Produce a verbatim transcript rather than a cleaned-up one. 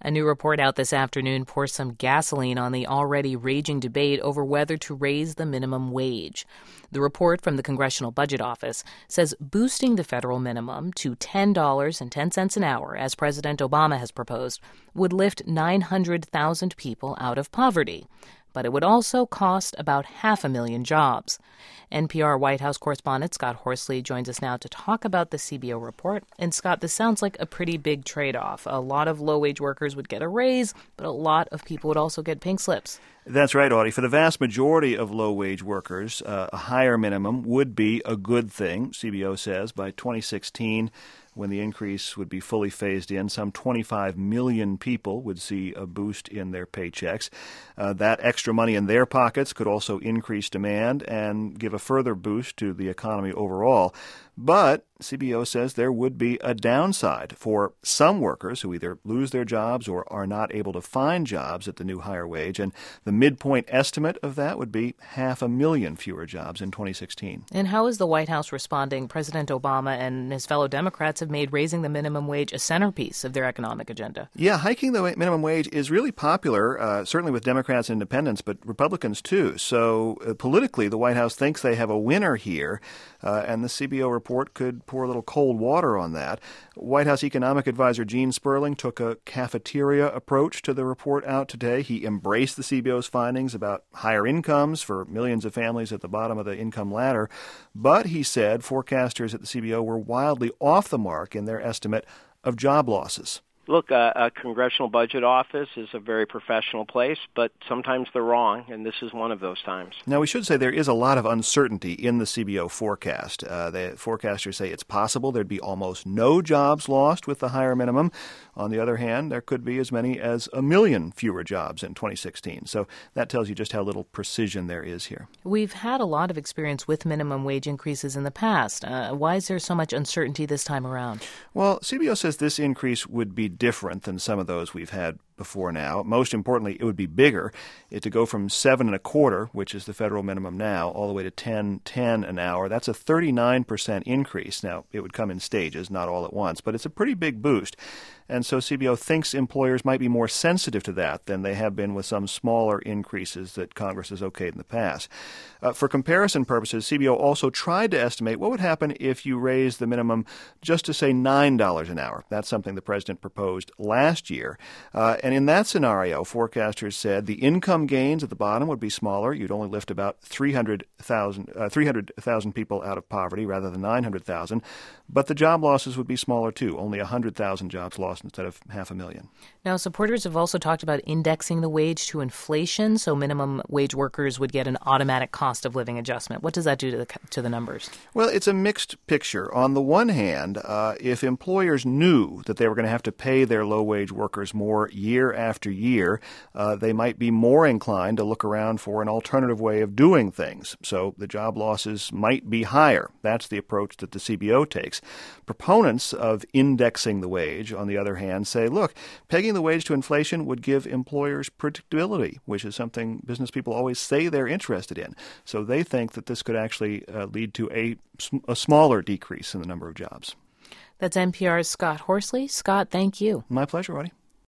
A new report out this afternoon pours some gasoline on the already raging debate over whether to raise the minimum wage. The report from the Congressional Budget Office says boosting the federal minimum to ten dollars and ten cents an hour, as President Obama has proposed, would lift nine hundred thousand people out of poverty. But it would also cost about half a million jobs. N P R White House correspondent Scott Horsley joins us now to talk about the C B O report. And Scott, this sounds like a pretty big trade-off. A lot of low-wage workers would get a raise, but a lot of people would also get pink slips. That's right, Audie. For the vast majority of low-wage workers, uh, a higher minimum would be a good thing, C B O says. By twenty sixteen, when the increase would be fully phased in, some twenty-five million people would see a boost in their paychecks. Uh, that extra money in their pockets could also increase demand and give a further boost to the economy overall. But C B O says there would be a downside for some workers who either lose their jobs or are not able to find jobs at the new higher wage. And the midpoint estimate of that would be half a million fewer jobs in twenty sixteen. And how is the White House responding? President Obama and his fellow Democrats have made raising the minimum wage a centerpiece of their economic agenda. Yeah, hiking the minimum wage is really popular, uh, certainly with Democrats and independents, but Republicans too. So uh, politically, the White House thinks they have a winner here, uh, and the C B O report could pour a little cold water on that. White House economic advisor Gene Sperling took a cafeteria approach to the report out today. He embraced the C B O's findings about higher incomes for millions of families at the bottom of the income ladder. But he said forecasters at the C B O were wildly off the mark in their estimate of job losses. Look, uh, a Congressional Budget Office is a very professional place, but sometimes they're wrong, and this is one of those times. Now, we should say there is a lot of uncertainty in the C B O forecast. Uh, the forecasters say it's possible there'd be almost no jobs lost with the higher minimum. On the other hand, there could be as many as a million fewer jobs in twenty sixteen. So that tells you just how little precision there is here. We've had a lot of experience with minimum wage increases in the past. Uh, why is there so much uncertainty this time around? Well, C B O says this increase would be different than some of those we've had before now. Most importantly, it would be bigger. It to go from seven and a quarter, which is the federal minimum now, all the way to ten ten an hour. That's a thirty-nine percent increase. Now, it would come in stages, not all at once, but it's a pretty big boost. And so C B O thinks employers might be more sensitive to that than they have been with some smaller increases that Congress has okayed in the past. Uh, for comparison purposes, C B O also tried to estimate what would happen if you raised the minimum just to, say, nine dollars an hour. That's something the president proposed last year. Uh, and in that scenario, forecasters said the income gains at the bottom would be smaller. You'd only lift about three hundred thousand uh, three hundred thousand people out of poverty rather than nine hundred thousand. But the job losses would be smaller, too, only one hundred thousand jobs lost instead of half a million. Now, supporters have also talked about indexing the wage to inflation, so minimum wage workers would get an automatic cost of living adjustment. What does that do to the to the numbers? Well, it's a mixed picture. On the one hand, uh, if employers knew that they were going to have to pay their low-wage workers more year after year, uh, they might be more inclined to look around for an alternative way of doing things. So the job losses might be higher. That's the approach that the C B O takes. Proponents of indexing the wage, on the other hand, say, look, pegging the wage to inflation would give employers predictability, which is something business people always say they're interested in. So they think that this could actually uh, lead to a, a smaller decrease in the number of jobs. That's N P R's Scott Horsley. Scott, thank you. My pleasure, Audie.